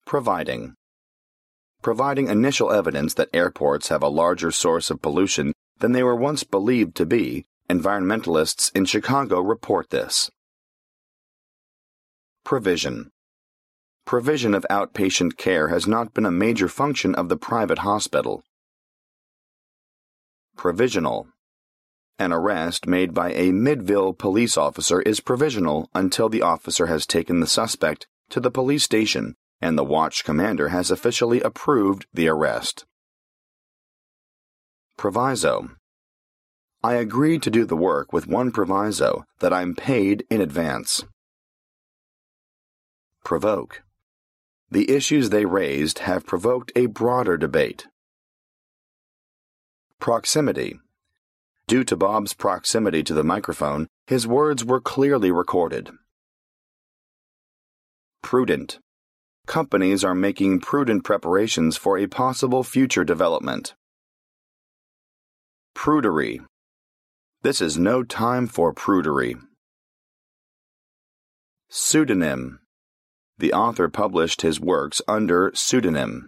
Providing. Providing initial evidence that airports have a larger source of pollution than they were once believed to be, environmentalists in Chicago report this. Provision. Provision of outpatient care has not been a major function of the private hospital. Provisional. An arrest made by a Midville police officer is provisional until the officer has taken the suspect to the police station and the watch commander has officially approved the arrest. Proviso. I agreed to do the work with one proviso, that I'm paid in advance. Provoke. The issues they raised have provoked a broader debate. Proximity. Due to Bob's proximity to the microphone, his words were clearly recorded. Prudent. Companies are making prudent preparations for a possible future development. Prudery. This is no time for prudery. Pseudonym. The author published his works under pseudonym.